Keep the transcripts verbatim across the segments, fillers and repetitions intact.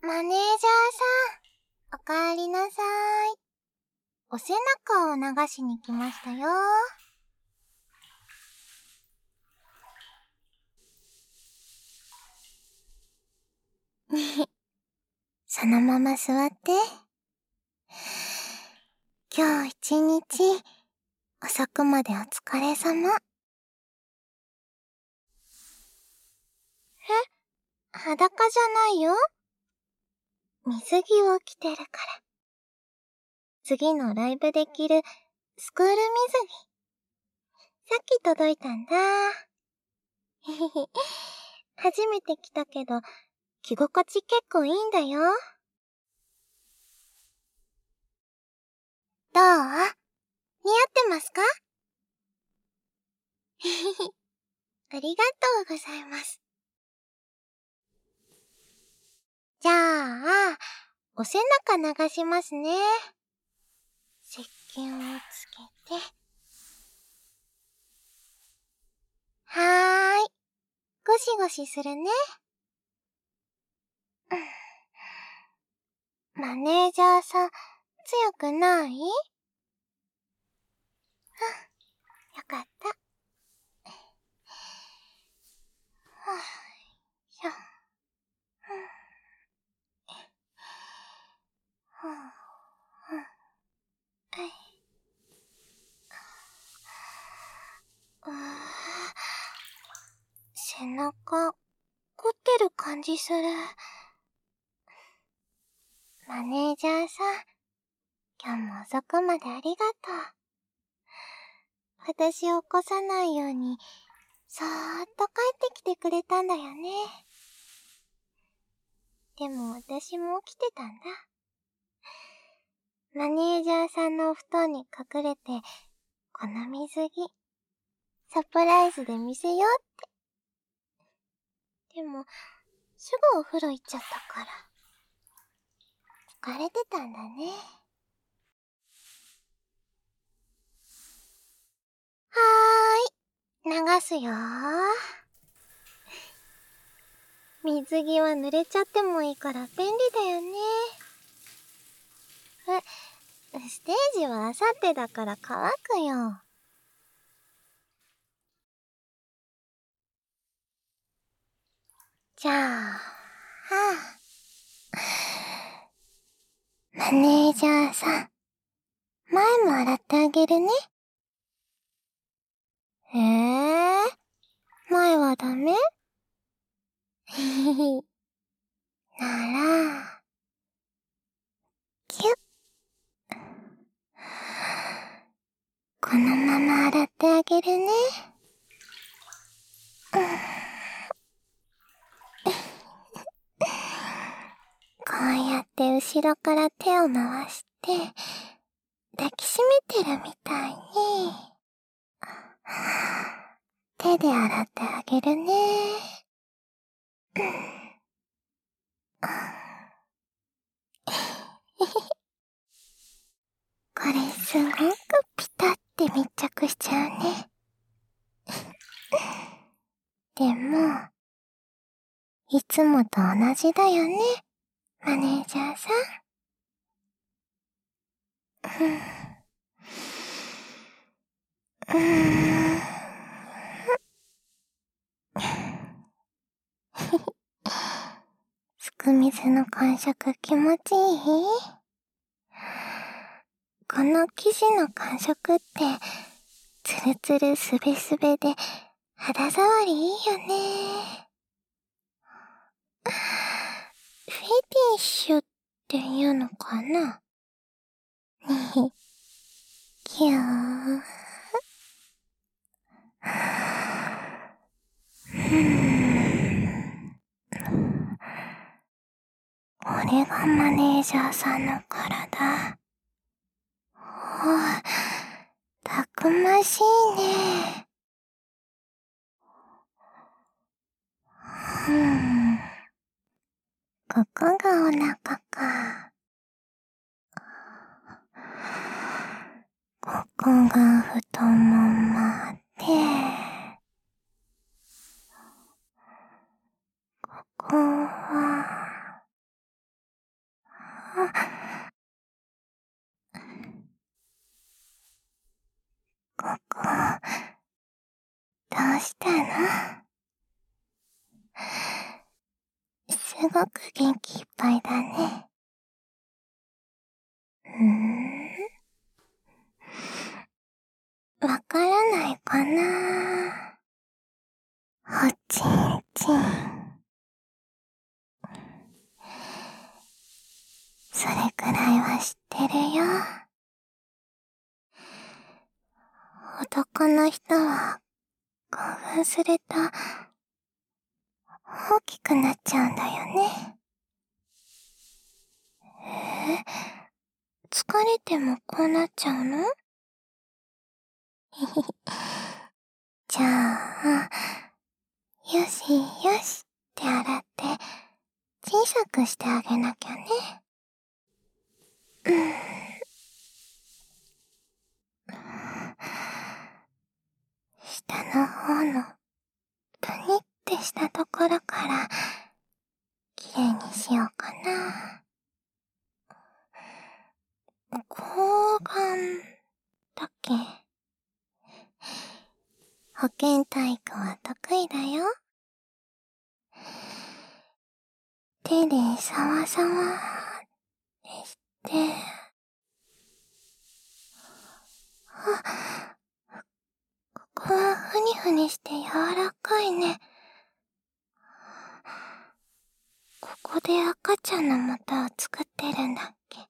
マネージャーさん、おかえりなさい。お背中を流しに来ましたよ。そのまま座って。今日一日、遅くまでお疲れ様。え？裸じゃないよ。水着を着てるから。次のライブで着るスクール水着。さっき届いたんだ。へへへ。初めて着たけど、着心地結構いいんだよ。どう？似合ってますか？へへへ。ありがとうございます。じゃあ、お背中流しますね。石鹸をつけて。はーい。ゴシゴシするね。マネージャーさん、強くない？うん、よかった。はぁ、しょ。はぁ、はぁ、はい。うー、背中、凝ってる感じする。マネージャーさん、今日も遅くまでありがとう。私を起こさないように、そーっと帰ってきてくれたんだよね。でも私も起きてたんだ。マネージャーさんのお布団に隠れて、この水着、サプライズで見せようって。でも、すぐお風呂行っちゃったから。疲れてたんだね。はーい。流すよー。水着は濡れちゃってもいいから便利だよね。え、ステージはあさってだから乾くよ。じゃあ、はぁ。マネージャーさん、前も洗ってあげるね。えぇ、ー、前はダメ？ひひひ。なら、キュッ。このまま洗ってあげるね。こうやって後ろから手を回して、抱きしめてるみたいに、手で洗ってあげるね。これすごくピタって密着しちゃうね。でも、いつもと同じだよね、マネージャーさん。うーん。すく水の感触気持ちいい？この生地の感触って、ツルツルスベスベで肌触りいいよね。フェティッシュっていうのかな？にキュー。これがマネージャーさんの体。おぉ、たくましいね。ふん。ここがお腹か。ここが太ももで、ここは、 すごく元気いっぱいだね。うーん。わからないかな。おちんちん。それくらいは知ってるよ。男の人は興奮すると大きくなっちゃうんだよね。え？疲れてもこうなっちゃうの？じゃあ、よしよしって洗って小さくしてあげなきゃね。うん。下の方のプニってしたところからきれいにしようかな。睾丸だっけ？保健体育は得意だよ。手でサワサワってして、あ、ここはふにふにして柔らかいね。ここで赤ちゃんの素を作ってるんだっけ。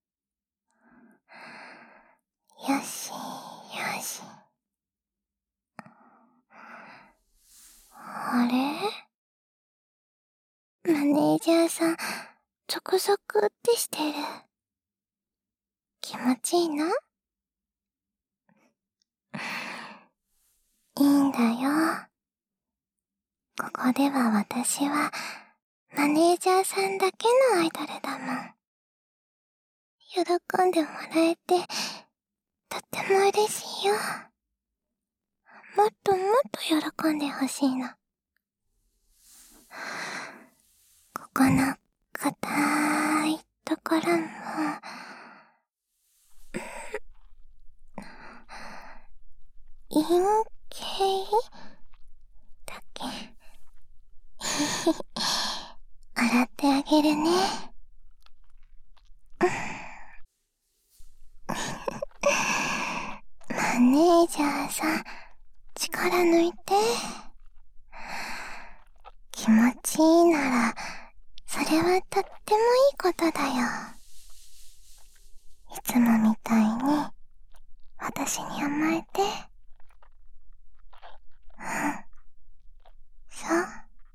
よしよし。あれ？マネージャーさん、ゾクゾクってしてる。気持ちいいの？いいんだよ。ここでは私はマネージャーさんだけのアイドルだもん。喜んでもらえてとっても嬉しいよ。もっともっと喜んでほしいの。ここの硬いところも陰茎だけ洗ってあげるね。マネージャーさん、力抜いて。気持ちいいなら、それはとってもいいことだよ。いつもみたいに、私に甘えて。うん。そう。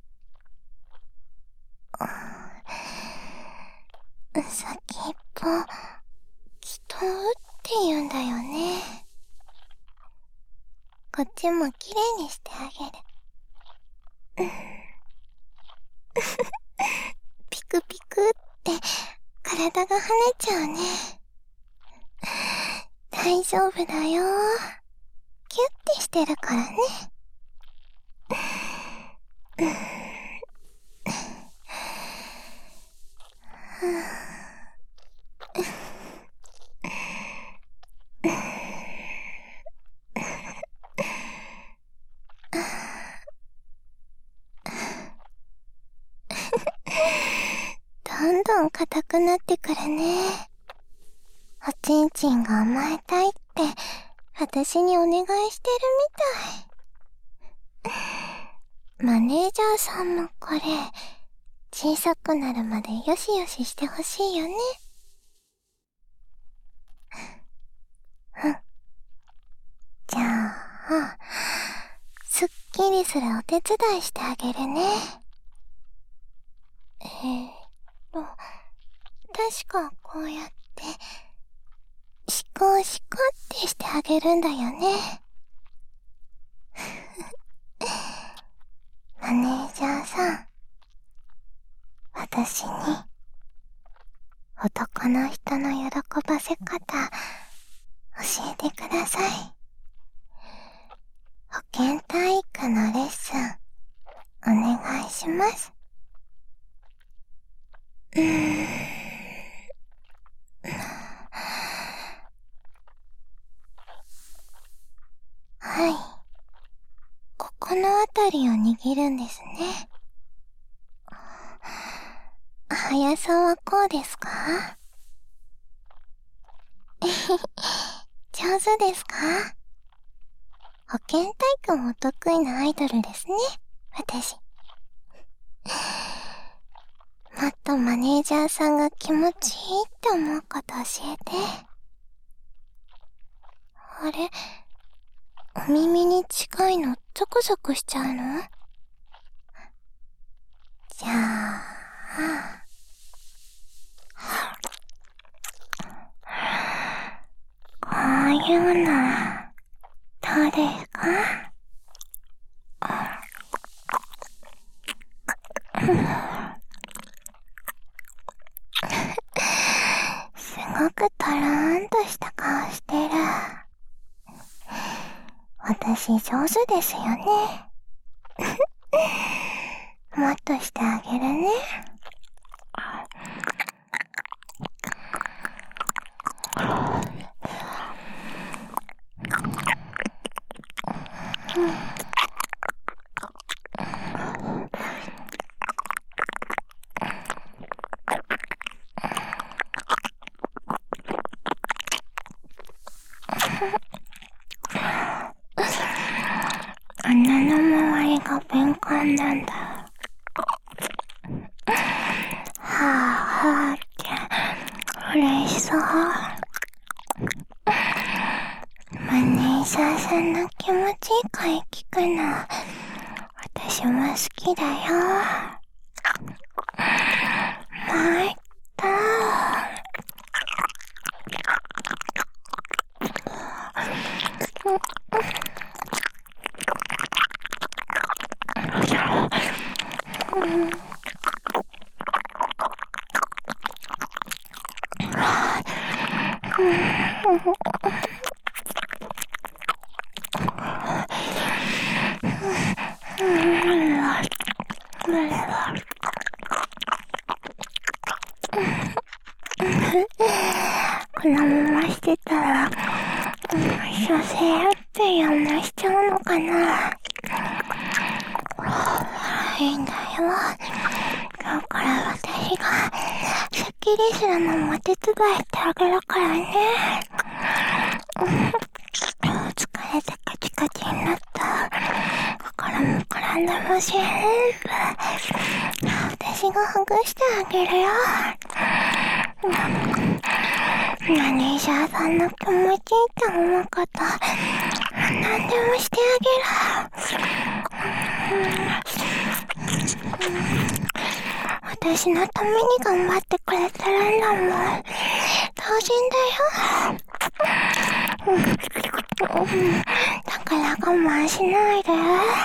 うさぎっぽ、きとうって言うんだよね。こっちもきれいにしてあげる。うん。ピクピクって体が跳ねちゃうね。大丈夫だよ。キュッてしてるからね。うん。どんどん硬くなってくるね。おちんちんが甘えたいって私にお願いしてるみたい。マネージャーさんもこれ小さくなるまでよしよししてほしいよね。うん。じゃあ、すっきりするお手伝いしてあげるね。えーっと、確かこうやって、シコシコってしてあげるんだよね。マネージャーさん、私に、男の人の喜ばせ方、教えてください。保健体育のレッスン、お願いします。うーん。はい。ここのあたりを握るんですね。 速さはこうですか？上手ですか？保健体育も得意なアイドルですね、私。もっとマネージャーさんが気持ちいいって思うこと教えて。あれ、お耳に近いのゾクゾクしちゃうの？じゃあ、こういうの、どうですか？すごくトローンとした顔してる。私上手ですよね。もっとしてあげるね。穴の周りが敏感なんだ。はぁはぁって嬉しそう。マネージャーさんの気持ちいい声聞くの、私も好きだよ。もっと。このまましてたら、蘇生ってやんなしちゃうのかな。いいんだよ。今日から私がスッキリするのも手伝ってあげるからね。疲れてカチカチになった心も体も全部私がほぐしてあげるよ。マネージャーさんの気持ちいいって思うこと何でもしてあげる。私のために頑張ってくれてるんだもん。当然だよ。だから我慢しないで。ほ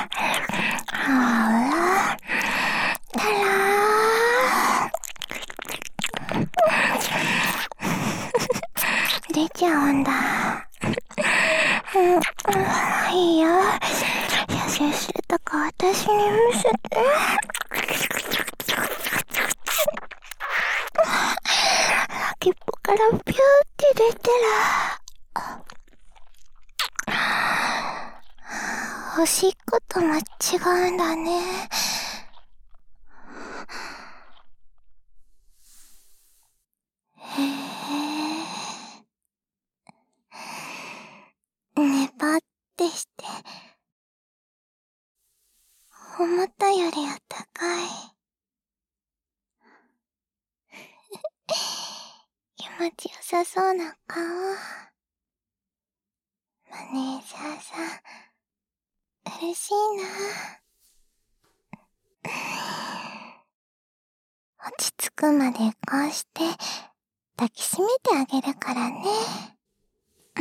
ら。たらー。出ちゃうんだ。うん、いいよ。写真するとか私に見せて。先っぽからピューって出てる。おしっことも違うんだね。へえ。ねばってして、思ったよりあったかい。気持ちよさそうな顔。マネージャーさん、嬉しいな。落ち着くまでこうして抱きしめてあげるからね。うん、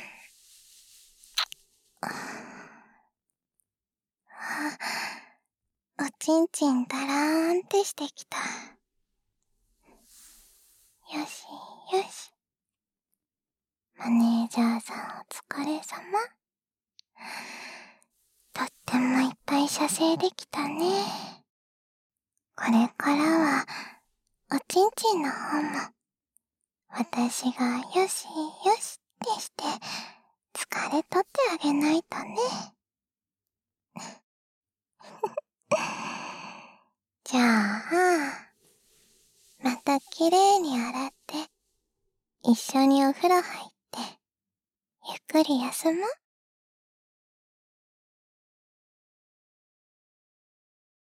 おちんちんだらーんってしてきた。よしよし。マネージャーさんお疲れ様。とってもいっぱい射精できたね。これからはおちんちんの方も私がよしよしってして疲れ取ってあげないとね。じゃあまたきれいに洗って、一緒にお風呂入って、ゆっくり休もう。